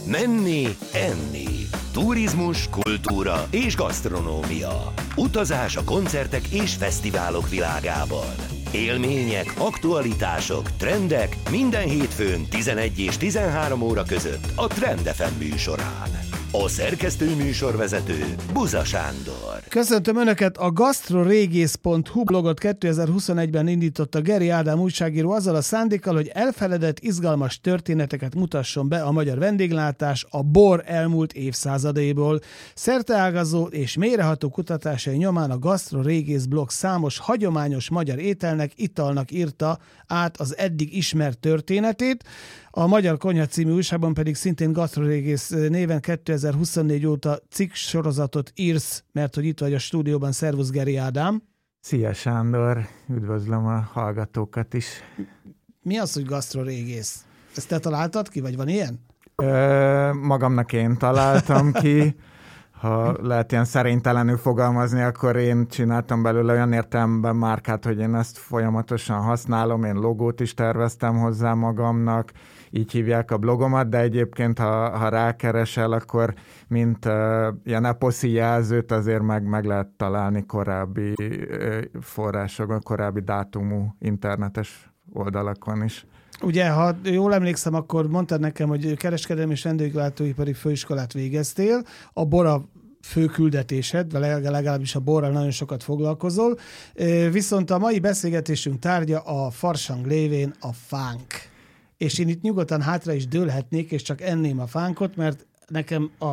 Menni, enni. Turizmus, kultúra és gasztronómia. Utazás a koncertek és fesztiválok világában. Élmények, aktualitások, trendek minden hétfőn 11 és 13 óra között a Trend FM műsorán. A szerkesztő műsorvezető Buza Sándor. Köszöntöm Önöket! A gastrorégész.hu blogot 2021-ben indította Geri Ádám újságíró azzal a szándékkal, hogy elfeledett, izgalmas történeteket mutasson be a magyar vendéglátás a bor elmúlt évszázadaiból. Szerteágazó és mélyreható kutatásai nyomán a gastrorégész blog számos hagyományos magyar ételnek, italnak írta át az eddig ismert történetét. A Magyar Konyha című újságban pedig szintén gastrorégész néven 2024 óta cikk sorozatot írsz, mert hogy itt vagy a stúdióban. Szervusz, Geri Ádám! Szia Sándor, üdvözlöm a hallgatókat is. Mi az, hogy gastrorégész? Ezt te találtad ki, vagy van ilyen? Magamnak én találtam ki. Ha lehet ilyen szerénytelenül fogalmazni, akkor én csináltam belőle olyan értelemben márkát, hogy én ezt folyamatosan használom, én logót is terveztem hozzá magamnak, így hívják a blogomat, de egyébként, ha rákeresel, akkor mint ilyen eposzi jelzőt azért meg lehet találni korábbi forrásokon, korábbi dátumú internetes oldalakon is. Ugye, ha jól emlékszem, akkor mondtad nekem, hogy kereskedelmi és vendéglátóipari főiskolát végeztél, a bor fő küldetésed, legalábbis a borral nagyon sokat foglalkozol, viszont a mai beszélgetésünk tárgya a farsang lévén a fánk. És én itt nyugodtan hátra is dőlhetnék, és csak enném a fánkot, mert nekem a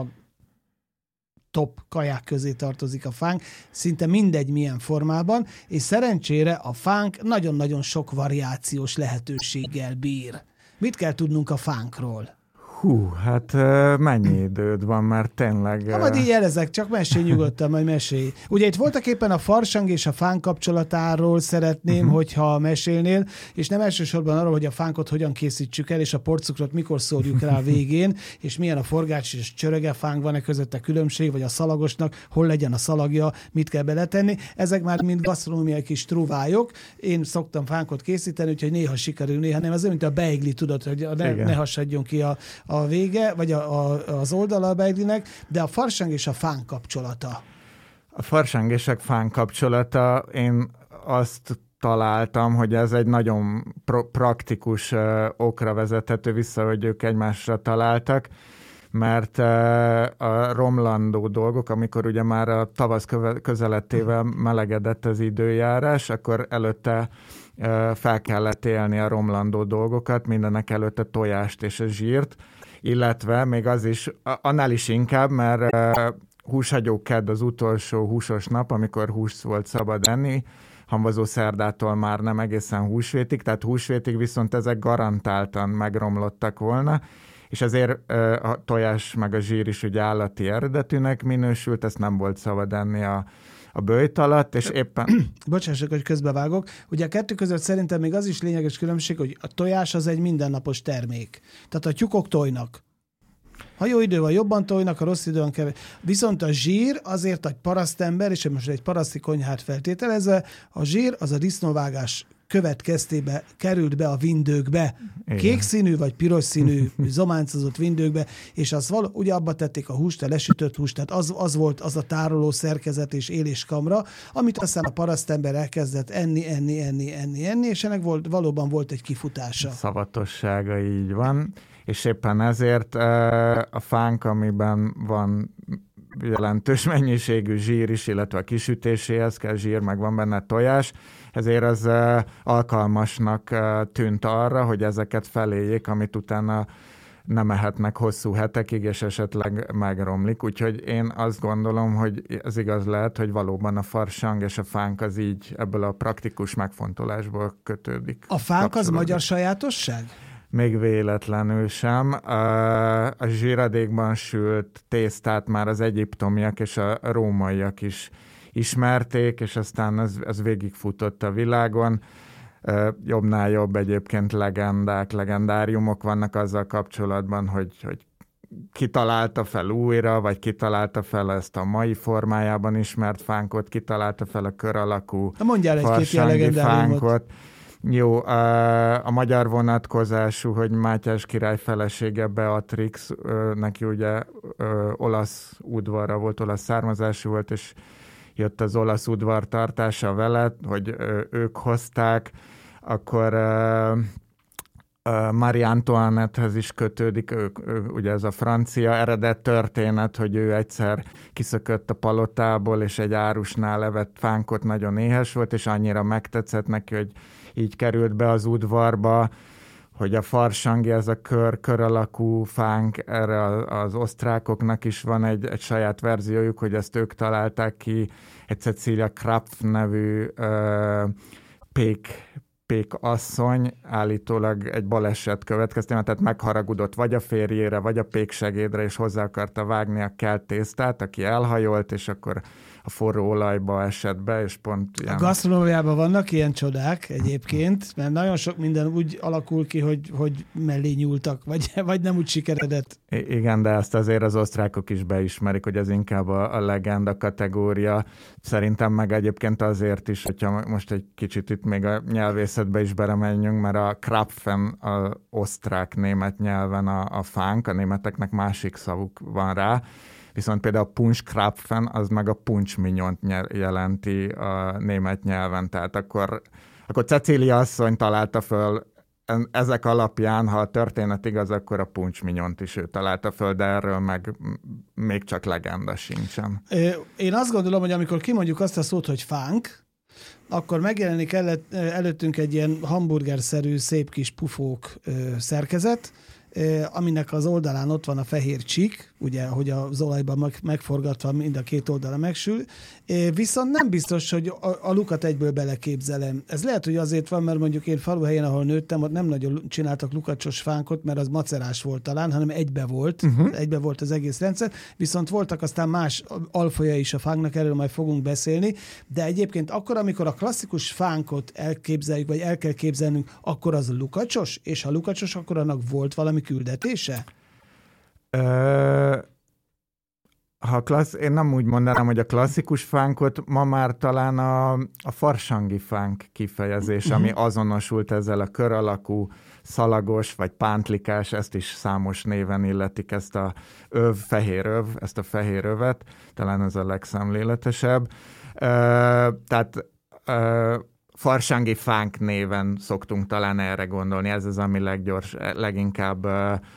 top kaják közé tartozik a fánk, szinte mindegy milyen formában, és szerencsére a fánk nagyon-nagyon sok variációs lehetőséggel bír. Mit kell tudnunk a fánkról? Hát mennyi időd van, mert tényleg... Majd így jelezek, csak mesélj nyugodtan, majd mesélj. Ugye itt voltak éppen a farsang és a fánk kapcsolatáról szeretném, hogyha mesélnél, és nem elsősorban arról, hogy a fánkot hogyan készítsük el, és a porcukrot mikor szórjuk rá a végén, és milyen a forgács és csörege fánk, van-e közötte különbség, vagy a szalagosnak, hol legyen a szalagja, mit kell beletenni. Ezek már mind gasztronómiai kis truvályok. Én szoktam fánkot készíteni, úgyhogy néha sikerül, néha nem. Ez olyan, mint a beigli, tudod, hogy ne hasadjon ki a vége, vagy az oldala a beiglinek, de a farsang és a fánk kapcsolata. A farsang és a fánk kapcsolata, én azt találtam, hogy ez egy nagyon praktikus okra vezethető vissza, hogy ők egymásra találtak, mert a romlandó dolgok, amikor ugye már a tavasz közelettével melegedett az időjárás, akkor előtte fel kellett élni a romlandó dolgokat, mindenek előtt a tojást és a zsírt, illetve még az is, annál is inkább, mert húshagyókedd az utolsó húsos nap, amikor húst volt szabad enni, hamvazó szerdától már nem egészen húsvétig, tehát húsvétig viszont ezek garantáltan megromlottak volna, és ezért a tojás meg a zsír is ugye állati eredetűnek minősült, ezt nem volt szabad enni a böjt alatt, és éppen... Bocsássak, hogy közbevágok. Ugye a kettő között szerintem még az is lényeges különbség, hogy a tojás az egy mindennapos termék. Tehát a tyúkok tojnak. Ha jó idő van, jobban tojnak, a rossz idő van kevés. Viszont a zsír azért egy parasztember, és most egy paraszti konyhát feltételezve, a zsír az a disznóvágás következtében került be a vindőkbe. Igen. Kék színű vagy piros színű zománcozott vindőkbe, és az ugye abba tették a húst, a lesütött húst, tehát az volt az a tároló szerkezet és éléskamra, amit aztán a parasztember elkezdett enni, és ennek valóban volt egy kifutása. Szavatossága, így van, és éppen ezért a fánk, amiben van jelentős mennyiségű zsír is, illetve a kisütéséhez kell zsír, meg van benne tojás, ezért az alkalmasnak tűnt arra, hogy ezeket feléljék, amit utána nem ehetnek hosszú hetekig, és esetleg megromlik. Úgyhogy én azt gondolom, hogy ez igaz lehet, hogy valóban a farsang és a fánk az így ebből a praktikus megfontolásból kötődik. A fánk az magyar sajátosság? Még véletlenül sem. A zsíradékban sült tésztát már az egyiptomiak és a rómaiak is ismerték, és aztán ez végigfutott a világon. Jobbnál jobb egyébként legendáriumok vannak azzal kapcsolatban, hogy ki találta fel újra, vagy ki találta fel ezt a mai formájában ismert fánkot, ki találta fel a kör alakú farsangi fánkot. Jó, a magyar vonatkozású, hogy Mátyás király felesége Beatrix, neki ugye olasz udvarra volt, olasz származású volt, és jött az olasz udvar tartása vele, hogy ők hozták, akkor Marie Antoinettehez is kötődik, ugye ez a francia eredet történet, hogy ő egyszer kiszökött a palotából, és egy árusnál evett fánkot, nagyon éhes volt, és annyira megtetszett neki, hogy így került be az udvarba, hogy a farsangi, ez a kör alakú fánk, erre az osztrákoknak is van egy saját verziójuk, hogy ezt ők találták ki, egy Cecilia Krapf nevű pék asszony állítólag egy baleset következtében, tehát megharagudott vagy a férjére, vagy a péksegédre, és hozzá akarta vágni a kelt tésztát, aki elhajolt, és akkor a forró olajba esett be, és pont ilyen... A gasztronómiában vannak ilyen csodák egyébként, mert nagyon sok minden úgy alakul ki, hogy mellé nyúltak, vagy nem úgy sikeredett. Igen, de ezt azért az osztrákok is beismerik, hogy ez inkább a legenda kategória. Szerintem meg egyébként azért is, hogyha most egy kicsit itt még a nyelvészetbe is belemenjünk, mert a Krapfen az osztrák-német nyelven a fánk, a németeknek másik szavuk van rá, viszont például a Punschkrapfen az meg a puncsminyont jelenti a német nyelven, tehát akkor Cecília asszony találta föl, ezek alapján, ha a történet igaz, akkor a puncsminyont is ő találta föl, de erről meg még csak legenda sincsen. Én azt gondolom, hogy amikor kimondjuk azt a szót, hogy fánk, akkor megjelenik előttünk egy ilyen hamburgerszerű, szép kis pufók szerkezet, aminek az oldalán ott van a fehér csík, ugye, hogy az olajban megforgatva mind a két oldala megsül, viszont nem biztos, hogy a lukat egyből beleképzelem. Ez lehet, hogy azért van, mert mondjuk én faluhelyen, ahol nőttem, ott nem nagyon csináltak lukacsos fánkot, mert az macerás volt talán, hanem egybe volt az egész rendszer, viszont voltak aztán más alfaja is a fánknak, erről majd fogunk beszélni, de egyébként akkor, amikor a klasszikus fánkot elképzeljük, vagy el kell képzelnünk, akkor az lukacsos, és ha lukacsos, akkor annak volt valami küldetése? Én nem úgy mondanám, hogy a klasszikus fánkot, ma már talán a farsangi fánk kifejezés, ami azonosult ezzel a kör alakú, szalagos vagy pántlikás, ezt is számos néven illetik, ezt a ezt a fehér övet, talán ez a legszemléletesebb. Tehát farsangi fánk néven szoktunk talán erre gondolni, ez az, ami leginkább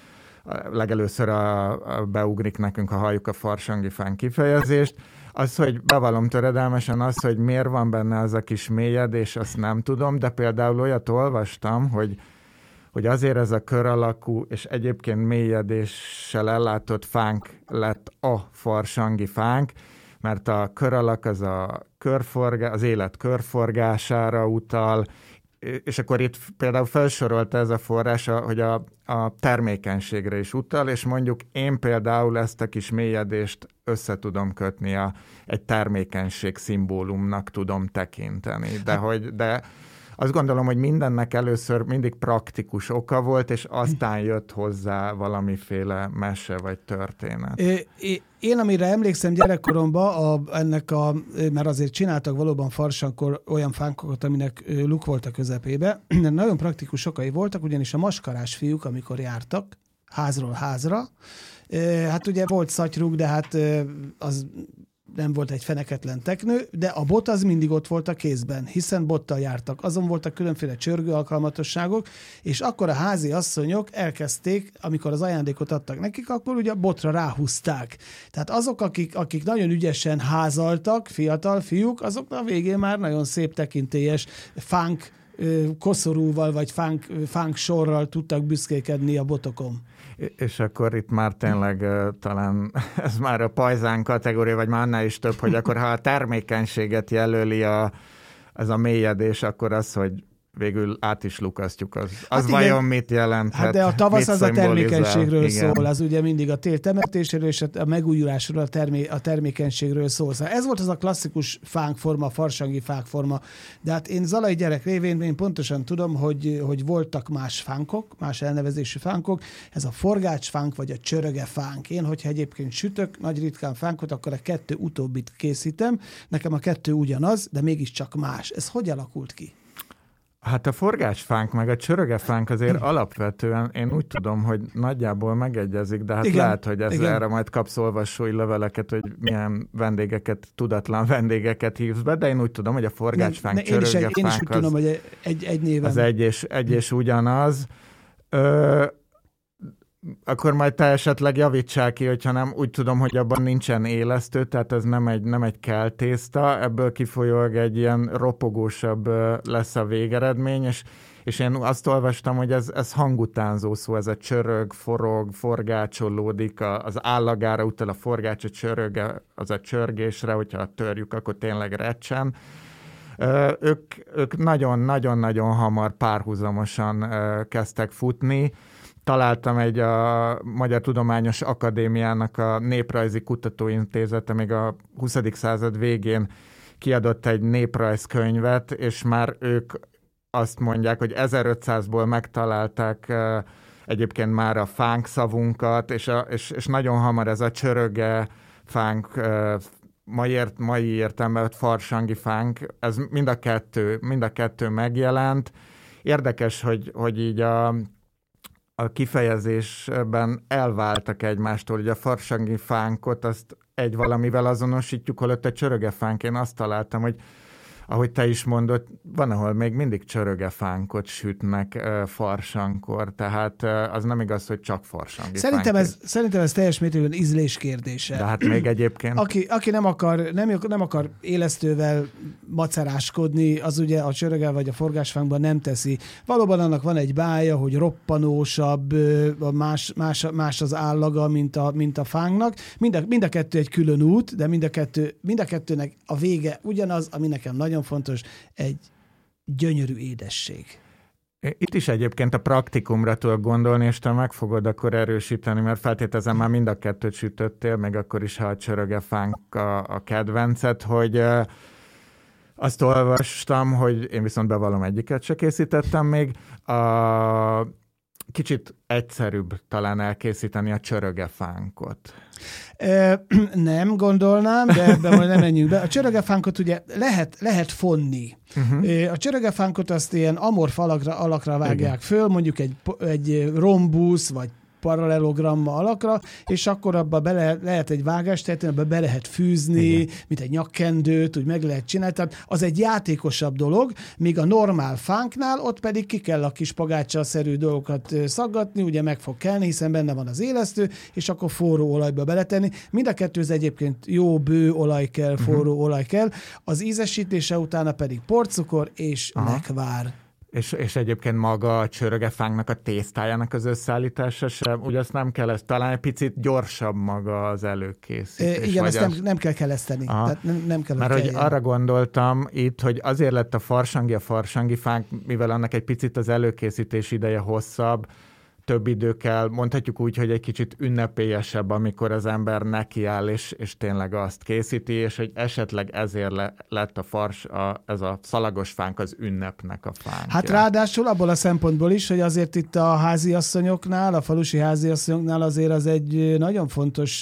legelőször beugrik nekünk, ha halljuk a farsangi fánk kifejezést. Az, hogy bevallom töredelmesen az, hogy miért van benne az a kis mélyedés, azt nem tudom, de például olyat olvastam, hogy azért ez a kör alakú és egyébként mélyedéssel ellátott fánk lett a farsangi fánk, mert a kör alak az az élet körforgására utal, és akkor itt például felsorolta ez a forrás, hogy a termékenységre is utal, és mondjuk én például ezt a kis mélyedést össze tudom kötni, egy termékenység szimbólumnak tudom tekinteni. De azt gondolom, hogy mindennek először mindig praktikus oka volt, és aztán jött hozzá valamiféle mese vagy történet. Én, amire emlékszem gyerekkoromban, mert azért csináltak valóban farsankor olyan fánkokat, aminek luk volt a közepébe, nagyon praktikus okai voltak, ugyanis a maskarás fiúk, amikor jártak házról házra, hát ugye volt szatyruk, de hát az nem volt egy feneketlen teknő, de a bot az mindig ott volt a kézben, hiszen bottal jártak. Azon voltak különféle csörgő alkalmatosságok, és akkor a házi asszonyok elkezdték, amikor az ajándékot adtak nekik, akkor ugye a botra ráhúzták. Tehát azok, akik nagyon ügyesen házaltak, fiatal fiúk, azok a végén már nagyon szép tekintélyes fánk koszorúval, vagy fánk sorral tudtak büszkékedni a botokon. És akkor itt már tényleg talán ez már a pajzán kategória, vagy már annál is több, hogy akkor ha a termékenységet jelöli ez a mélyedés, akkor az, hogy végül át is lukasztjuk, az vajon mit jelenthet? Hát de a tavasz az a termékenységről szól, az ugye mindig a tél temetéséről és a megújulásról, a termékenységről szól. Szóval ez volt az a klasszikus fánkforma, a farsangi fánkforma. De hát én zalai gyerek révén én pontosan tudom, hogy voltak más fánkok, más elnevezésű fánkok, ez a forgácsfánk vagy a csörögefánk. Én, hogyha egyébként sütök nagy ritkán fánkot, akkor a kettő utóbbit készítem. Nekem a kettő ugyanaz, de mégiscsak más. Ez hogy alakult ki? Hát a forgácsfánk meg a csörögefánk azért alapvetően én úgy tudom, hogy nagyjából megegyezik, de hát igen, lehet, hogy erre majd kapsz olvasói leveleket, hogy milyen vendégeket, tudatlan vendégeket hívsz be, de én úgy tudom, hogy a forgácsfánk, csörögefánk én is úgy tudom, hogy egy néven. Az egy és ugyanaz. Akkor majd te esetleg javítsál ki, hogyha nem, úgy tudom, hogy abban nincsen élesztő, tehát ez nem egy keltészta, ebből kifolyólag egy ilyen ropogósabb lesz a végeredmény, és én azt olvastam, hogy ez hangutánzó szó, ez a csörög, forog, forgácsolódik, az állagára utal, a forgács, a csörög, az a csörgésre, hogyha törjük, akkor tényleg recsen. Ők nagyon-nagyon hamar párhuzamosan kezdtek futni. Találtam a Magyar Tudományos Akadémiának a Néprajzi Kutatóintézete még a 20. század végén kiadott egy néprajzkönyvet, és már ők azt mondják, hogy 1500-ból megtalálták egyébként már a fánk szavunkat, és nagyon hamar ez a csöröge fánk, mai értelemben farsangi fánk, ez mind a kettő megjelent. Érdekes, hogy így a kifejezésben elváltak egymástól, hogy a farsangi fánkot azt egy valamivel azonosítjuk, holott a csörögefánk, én azt találtam, hogy ahogy te is mondod, van, ahol még mindig csörögefánkot sütnek farsankor, tehát az nem igaz, hogy csak farsangi Szerintem ez teljes mértékben ízlés kérdése. De hát még egyébként... Aki nem akar élesztővel maceráskodni, az ugye a csöröge vagy a forgásfánkban nem teszi. Valóban annak van egy bája, hogy roppanósabb, más az állaga, mint a fánknak. Mind a kettő egy külön út, de mind a kettőnek a vége ugyanaz, ami nekem nagyon fontos, egy gyönyörű édesség. Itt is egyébként a praktikumra tudok gondolni, és te meg fogod akkor erősíteni, mert feltételezem már mind a kettőt sütöttél, meg akkor is, ha a csörögefánk a kedvenced, hogy azt olvastam, hogy én viszont bevallom, egyiket se készítettem még, kicsit egyszerűbb talán elkészíteni a csörögefánkot. Nem gondolnám, de ebben majd nem menjünk be. A csörögefánkot ugye lehet fonni. A csörögefánkot azt ilyen amorf alakra vágják föl, mondjuk egy rombusz, vagy paralelogramma alakra, és akkor abba lehet egy vágást tenni, abba be lehet fűzni, igen, mint egy nyakkendőt, úgy meg lehet csinálni. Tehát az egy játékosabb dolog, míg a normál fánknál ott pedig ki kell a kis pagácsa-szerű dolgokat szaggatni, ugye meg fog kelni, hiszen benne van az élesztő, és akkor forró olajba beletenni. Mind a kettőz egyébként jó bő olaj kell, forró olaj kell. Az ízesítése utána pedig porcukor és lekvár. És egyébként maga a csörögefánknak a tésztájának az összeállítása sem, ugye azt nem kell, talán egy picit gyorsabb maga az előkészítés. Igen, ezt nem kell keleszteni. Tehát nem kell, mert hogy arra gondoltam itt, hogy azért lett a farsangi fánk, mivel annak egy picit az előkészítés ideje hosszabb, több idő kell, mondhatjuk úgy, hogy egy kicsit ünnepélyesebb, amikor az ember nekiáll, és tényleg azt készíti, és hogy esetleg ezért lett ez a szalagos fánk az ünnepnek a fánkja. Hát ráadásul abból a szempontból is, hogy azért itt a háziasszonyoknál, a falusi háziasszonyoknál azért az egy nagyon fontos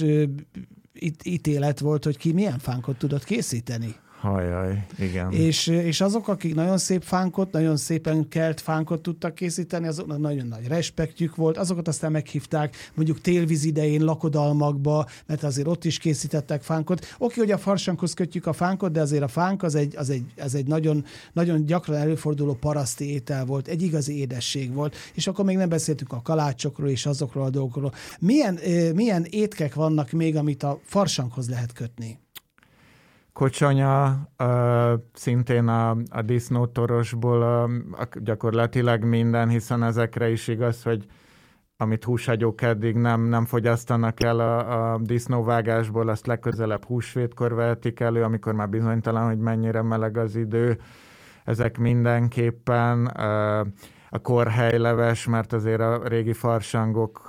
ítélet volt, hogy ki milyen fánkot tudott készíteni. Hajjaj, igen. És azok, akik nagyon szép fánkot, nagyon szépen kelt fánkot tudtak készíteni, azoknak nagyon nagy respektjük volt, azokat aztán meghívták mondjuk télvíz idején lakodalmakba, mert azért ott is készítettek fánkot. Oké, hogy a farsankhoz kötjük a fánkot, de azért a fánk az egy nagyon, nagyon gyakran előforduló paraszti étel volt, egy igazi édesség volt, és akkor még nem beszéltünk a kalácsokról és azokról a dolgokról. Milyen étkek vannak még, amit a farsankhoz lehet kötni? Kocsonya, szintén a disznótorosból gyakorlatilag minden, hiszen ezekre is igaz, hogy amit húshagyók eddig nem fogyasztanak el a disznóvágásból, azt legközelebb húsvétkor vehetik elő, amikor már bizonytalan, hogy mennyire meleg az idő. Ezek mindenképpen a korhelyleves, mert azért a régi farsangok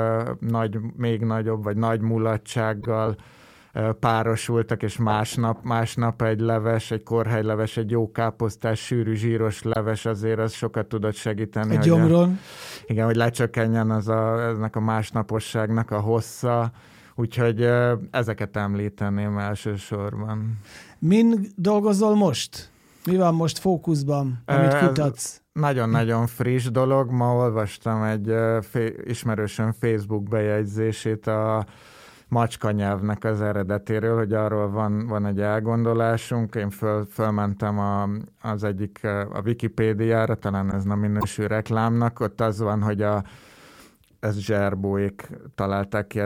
még nagyobb vagy nagy mulatsággal párosultak, és másnap egy leves, egy korhelyleves, egy jó káposztás, sűrű, zsíros leves, azért az sokat tudott segíteni. Egy gyomron. Igen, hogy lecsökkenjen ennek a másnaposságnak a hossza, úgyhogy ezeket említeném elsősorban. Min dolgozol most? Mi van most fókuszban, amit kutatsz? Nagyon-nagyon friss dolog. Ma olvastam egy ismerősöm Facebook bejegyzését a macska nyelvnek az eredetéről, hogy arról van egy elgondolásunk. Én fölmentem az egyik a Wikipédiára, talán ez nem minősül reklámnak, ott az van, hogy ez Zserbóék találták ki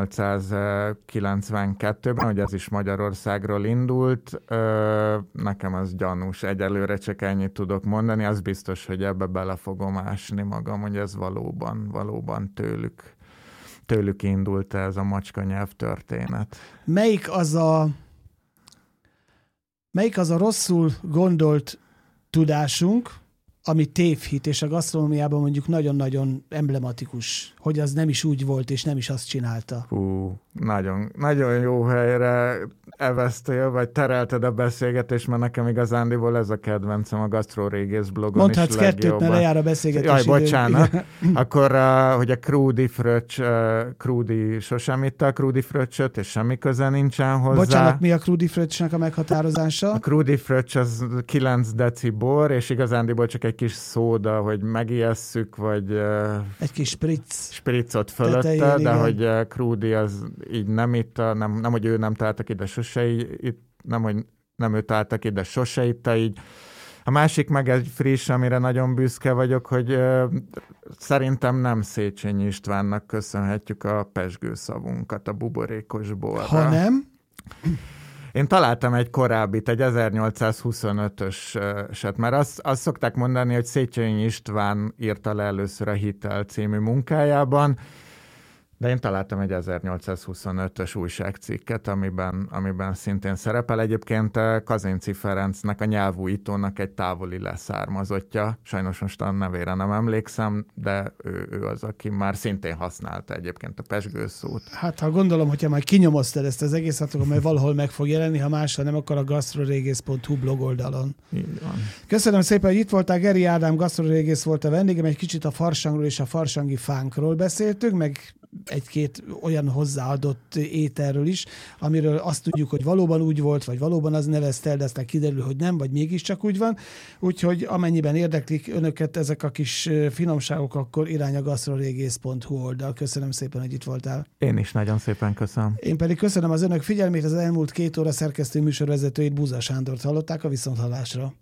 1892-ben, hogy ez is Magyarországról indult. Nekem az gyanús, egyelőre csak ennyit tudok mondani, az biztos, hogy ebbe bele fogom ásni magam, hogy ez valóban tőlük indult ez a macska nyelv történet. Melyik az a rosszul gondolt tudásunk, ami tévhit, és a gasztronómiában mondjuk nagyon-nagyon emblematikus, hogy az nem is úgy volt, és nem is azt csinálta. Nagyon, nagyon jó helyre eveztél, vagy terelted a beszélgetést, mert nekem igazándiból ez a kedvencem a Gastrorégész blogon. Mondhatsz is kettőt, mert lejár a beszélgetés. Jaj, bocsánat. Akkor, hogy a Krúdi sosem itta a Krúdi fröccsöt, és semmi köze nincsen hozzá. Bocsánat, mi a Krúdi fröccsnek a meghatározása? A Krúdi fröccs az 9 deci bor, és igazándiból csak egy kis szóda, hogy megijesszük, vagy egy kis spriccot fölötte, tetején, de hogy Krúdi az így nem itta, nem, hogy ő nem találta ki, de sose nem, hogy nem ő találta ki, de sose itta így. A másik meg egy friss, amire nagyon büszke vagyok, hogy szerintem nem Széchenyi Istvánnak köszönhetjük a pezsgőszavunkat a buborékos borra. Ha nem? Én találtam egy korábbit, egy 1825-öset, mert azt szokták mondani, hogy Széchenyi István írta le először a Hitel című munkájában, de én találtam egy 1825-ös újságcikket, amiben szintén szerepel. Egyébként Kazinczy Ferencnek, a nyelvújítónak egy távoli leszármazottja. Sajnos most a nevére nem emlékszem, de ő az, aki már szintén használta egyébként a pezsgőszót. Hát ha gondolom, hogyha már kinyomoztad ezt az egészet, akkor majd valahol meg fog jelenni, ha máshol nem, akkor a gastrorégész.hu blogoldalon. Így van. Köszönöm szépen, hogy itt voltál. Geri Ádám gastrorégész volt a vendégem, egy kicsit a farsangról és a farsangi fánkról beszéltünk, meg egy-két olyan hozzáadott ételről is, amiről azt tudjuk, hogy valóban úgy volt, vagy valóban az nevezte el, de aztán kiderül, hogy nem, vagy mégiscsak úgy van. Úgyhogy amennyiben érdeklik önöket ezek a kis finomságok, akkor irány a gastrorégész.hu oldal. Köszönöm szépen, hogy itt voltál. Én is nagyon szépen köszönöm. Én pedig köszönöm az önök figyelmét, az elmúlt 2 óra szerkesztő műsorvezetőjét, Buza Sándort hallották, a viszonthallásra.